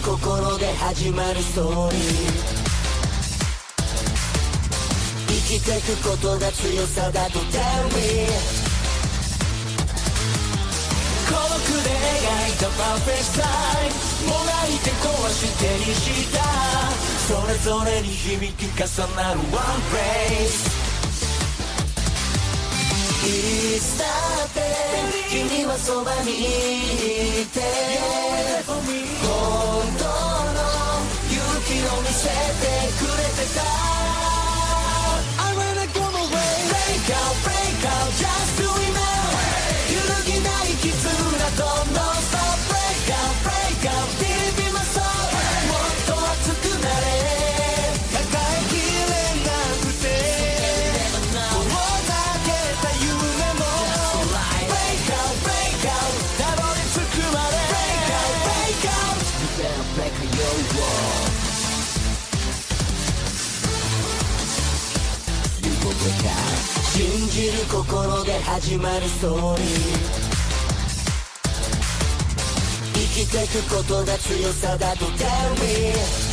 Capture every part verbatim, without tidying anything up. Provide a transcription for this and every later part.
心で始まるストーリー、生きてくことが強さだと Tell me、 孤独で描いたパーフェクトサイン、もがいて壊してにした、それぞれに響き重なるワンフレーズ、いつだって君はそばにいて、本当の勇気を見せてくれてた。 I wanna go my way Break out, break out, just do it now、 揺るぎない絆どんどん Stop Break out, break out, deep in my soul、 もっと熱くなれ、抱えきれなくて遠ざけた夢も Break out, break out、 たどり着くまで Break out, break out、 You better break out your wall、 You go break out、 信じる心で始まるストーリー、生きてくことが強さだと Tell me、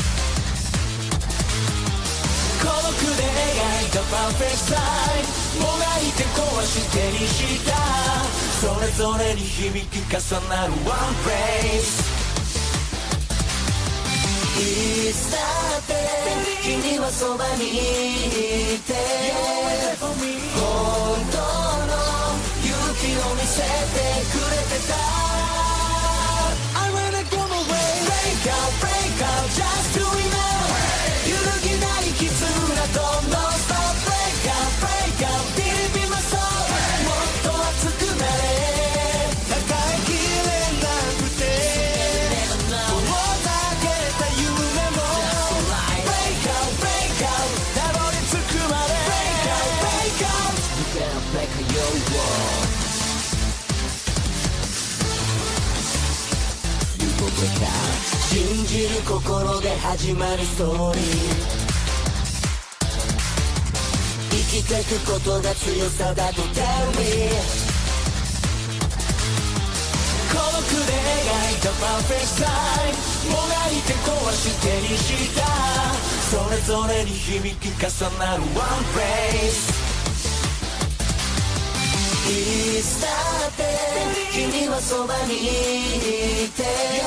孤独で描いたパーフェクトサイン、もがいて壊してにした、それぞれに響き重なるワンフレーズ、いつだって君はそばにいて、本当の勇気を見せてくれてた。 I wanna go my way Break out, break out, just do it now、 揺るぎない絆どんどん Stop Break out, break out, deep in my soul、 もっと熱くなれ、抱えきれなくて遠ざけた夢も Break out, break out、 たどり着くまで Break out, break out、 You better break out your wall、 You go break out、 信じる心で始まるストーリー、生きてくことが強さだと Tell me、 孤独で描いたパーフェクトサイン、もがいて壊してにした、それぞれに響き重なるワンフレーズ、いつだって君はそばにいて、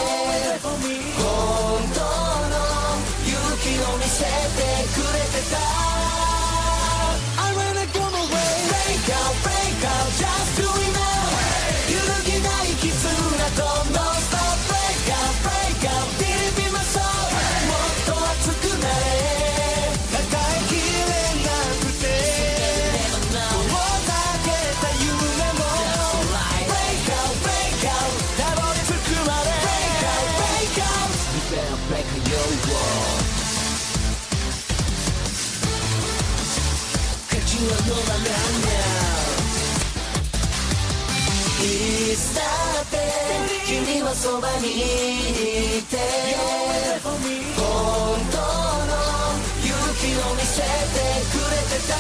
本当の勇気を見せてくれてた。 I wanna go my way Break out, break out, just do it now、 揺るぎない絆どんどん Stop Break out, break out, deep in my soul、 もっと熱くなれ、抱えきれなくて遠ざけた夢も Break out, break out、 たどり着くまで Break out, break out、 You better break out your wall、 勝ちは乗らないいつだって君はそばにいて、本当の勇気を見せてくれてた。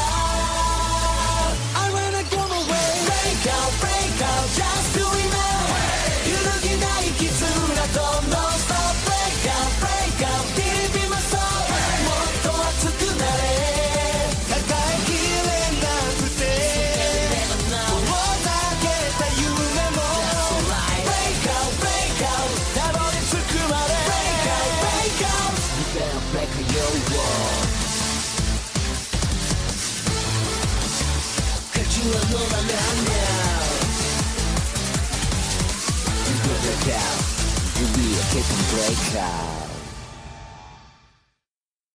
I wanna go my way Break out, break out, just do it now、 揺るぎない絆どんどん Stop Break out, break out, deep in my soul、 もっと熱くなれ、抱えきれなくて遠ざけた夢も Break out, break out、 たどり着くまで Break out, break out、 You better break out your wall、 勝ちは乗らない Now You go break out、 You will keep on break out